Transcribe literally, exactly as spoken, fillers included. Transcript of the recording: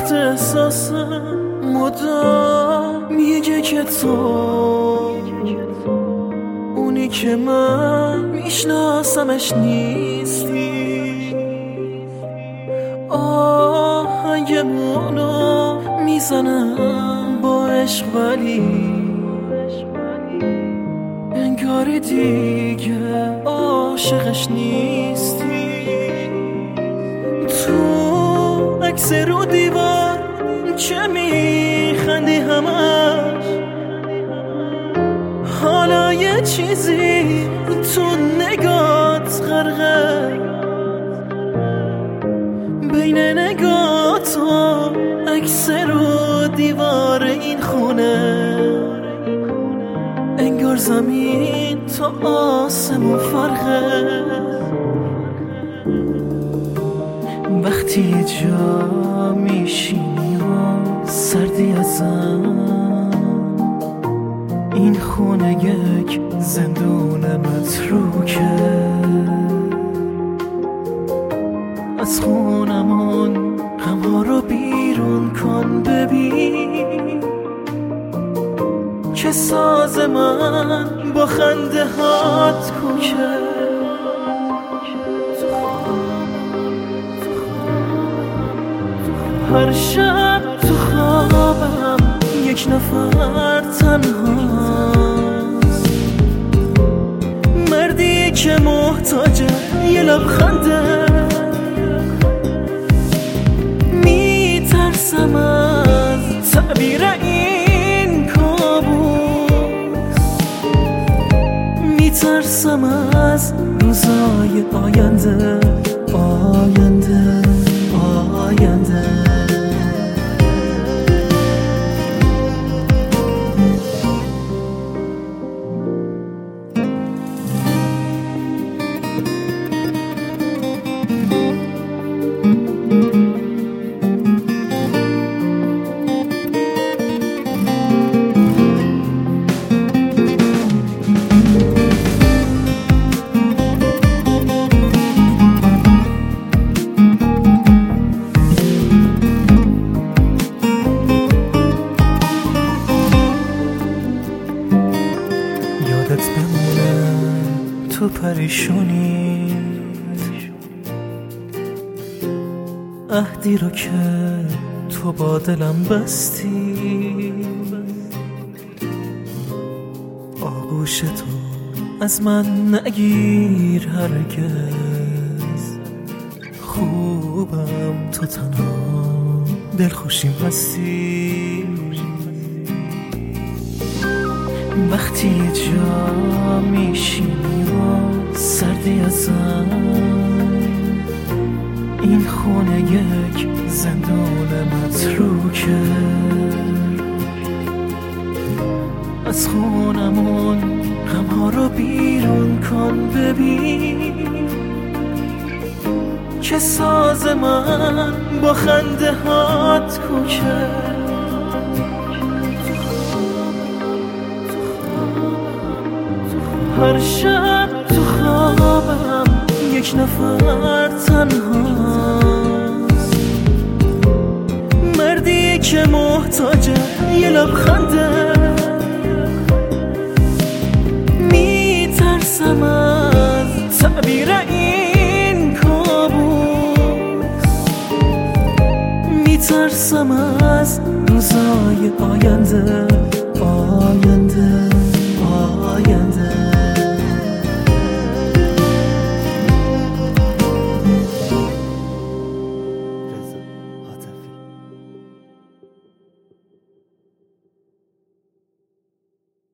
وقت احساسم مدام میگه که تو اونی که من میشناسمش نیستی. آهنگمونو میزنم با عشق ولی انگاری دیگه عاشقش نیستی. تو عکس رو دیوار چه میخندی همش، حالا یه چیزی تو نگات غرقه، بین نگات و عکس رو دیوار این خونه انگار زمین تا آسمون فرقه. وقتی یه جا میشینی و سردی ازم، این خونه یک زندون متروکه. از خونمون غمها رو بیرون کن، ببین که ساز من با خنده هات کوکه. هر شب تو خوابم یک نفر تنهاست، مردی که محتاج یه لبخنده. میترسم از تعبیر این کابوس، میترسم از روزای آینده آینده آینده. یادت بمونه تو پریشونی، عهدی رو که تو با دلم بستی. آغوش تو از من نگیر هرگز، خوبم تو تنها دلخوشیم هستی. وقتی یه جا میشینی و سردی ازم، این خونه یک زندون متروکه. از خونمون غمها رو بیرون کن، ببین که ساز من با خنده هات کوکه. هر شب تو خوابم یک نفر تنهاست، مردی که محتاج یه لبخنده. میترسم از تعبیر این کابوس، میترسم از روزای آینده آینده.